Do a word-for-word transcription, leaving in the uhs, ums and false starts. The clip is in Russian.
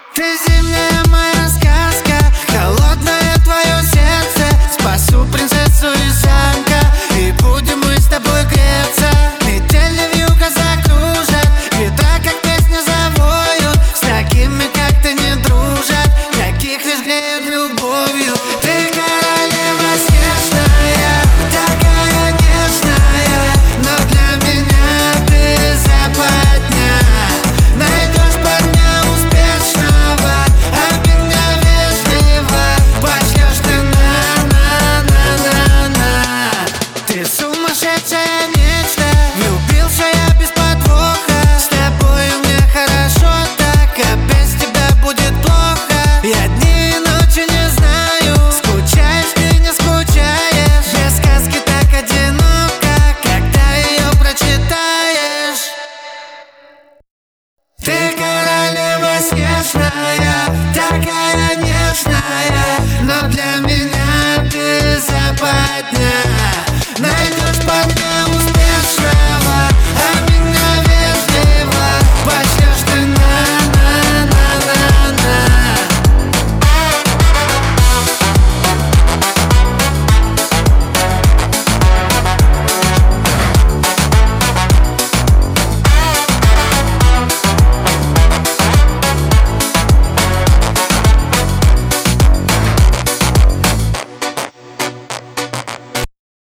Ты зимняя моя сказка, холодное твое сердце. Спасу принцессу из замка, и будем мы с тобой греться. Метели вьюга закружат, ветра как песня завоют. С такими, как ты, не дружат, таких лишь греют любовью. Ты королева снежная, такая нежная, но для меня ты западня. Найдешь парня успешного, а меня вежливо пошлешь ты на-на-на-на-на. Ты сумасшедшее нечто, влюбился я без подвоха. С тобой мне хорошо так, а без тебя будет плохо. Я дни и ночи не знаю, скучаешь ты, не скучаешь. Без сказки так одиноко, когда ее прочитаешь. Ты королева снежная, такая нежная, но для меня ты западня.